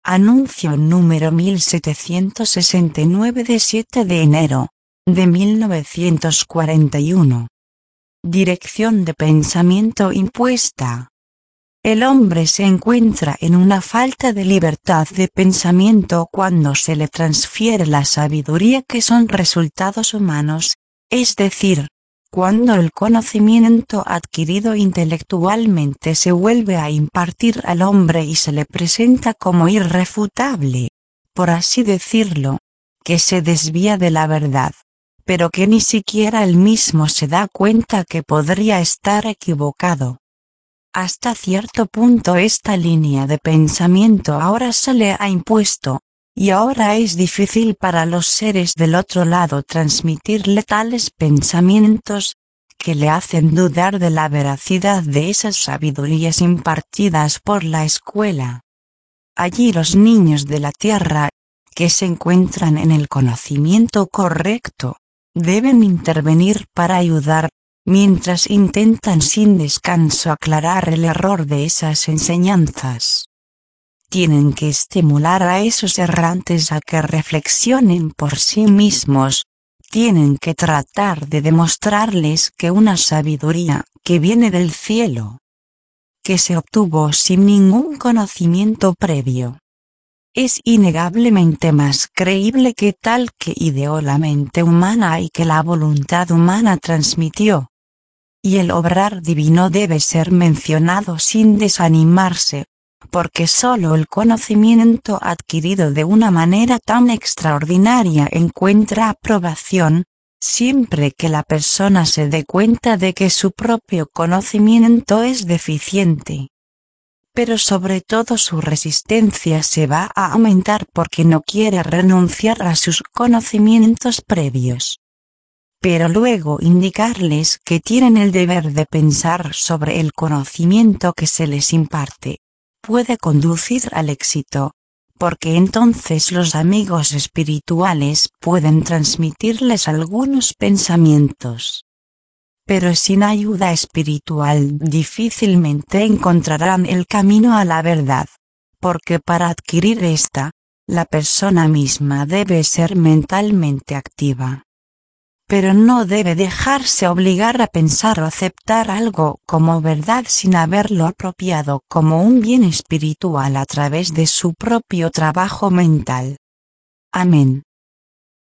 Anuncio número 1769 de 7 de enero de 1941. Dirección de pensamiento impuesta. El hombre se encuentra en una falta de libertad de pensamiento cuando se le transfiere la sabiduría que son resultados humanos, es decir, cuando el conocimiento adquirido intelectualmente se vuelve a impartir al hombre y se le presenta como irrefutable, por así decirlo, que se desvía de la verdad, pero que ni siquiera él mismo se da cuenta que podría estar equivocado. Hasta cierto punto esta línea de pensamiento ahora se le ha impuesto, y ahora es difícil para los seres del otro lado transmitirle tales pensamientos, que le hacen dudar de la veracidad de esas sabidurías impartidas por la escuela. Allí los niños de la tierra, que se encuentran en el conocimiento correcto, deben intervenir para ayudar, mientras intentan sin descanso aclarar el error de esas enseñanzas. Tienen que estimular a esos errantes a que reflexionen por sí mismos, tienen que tratar de demostrarles que una sabiduría que viene del cielo, que se obtuvo sin ningún conocimiento previo, es innegablemente más creíble que tal que ideó la mente humana y que la voluntad humana transmitió. Y el obrar divino debe ser mencionado sin desanimarse, porque sólo el conocimiento adquirido de una manera tan extraordinaria encuentra aprobación, siempre que la persona se dé cuenta de que su propio conocimiento es deficiente. Pero sobre todo su resistencia se va a aumentar porque no quiere renunciar a sus conocimientos previos. Pero luego indicarles que tienen el deber de pensar sobre el conocimiento que se les imparte, puede conducir al éxito, porque entonces los amigos espirituales pueden transmitirles algunos pensamientos. Pero sin ayuda espiritual difícilmente encontrarán el camino a la verdad, porque para adquirir esta, la persona misma debe ser mentalmente activa. Pero no debe dejarse obligar a pensar o aceptar algo como verdad sin haberlo apropiado como un bien espiritual a través de su propio trabajo mental. Amén.